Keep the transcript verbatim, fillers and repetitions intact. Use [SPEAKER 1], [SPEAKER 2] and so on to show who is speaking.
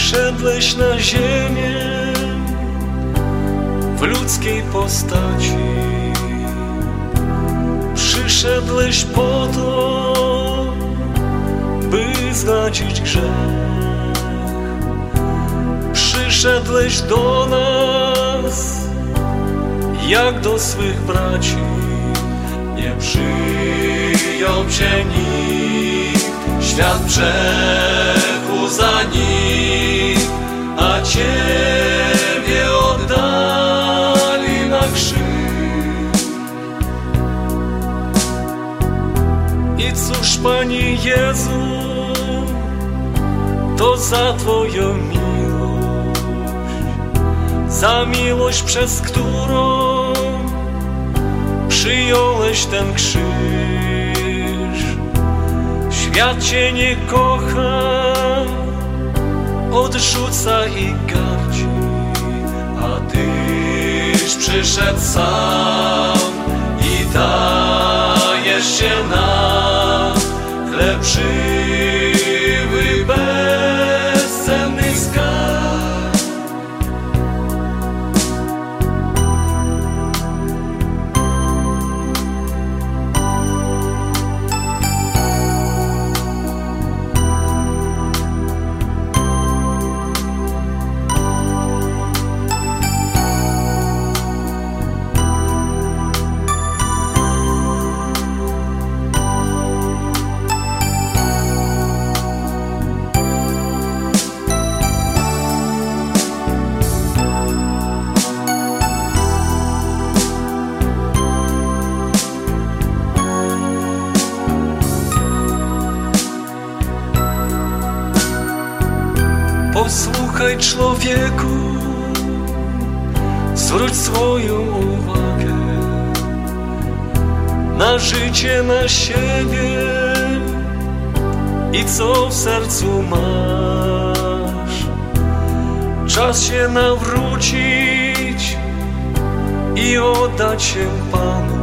[SPEAKER 1] Przyszedłeś na ziemię w ludzkiej postaci. Przyszedłeś po to, by zgładzić grzech. Przyszedłeś do nas jak do swych braci. Nie przyjął Cię nikt, świat grzechu zanik, a Ciebie oddali na krzyż. I cóż, Panie Jezu, to za Twoją miłość, za miłość, przez którą przyjąłeś ten krzyż. Świat Cię nie kocha, odrzuca i gardzi, a Tyś przyszedł sam i dajesz się nam chleb żywy, bezcenny skarb. Posłuchaj, człowieku, zwróć swoją uwagę na życie, na siebie i co w sercu masz. Czas się nawrócić i oddać się Panu.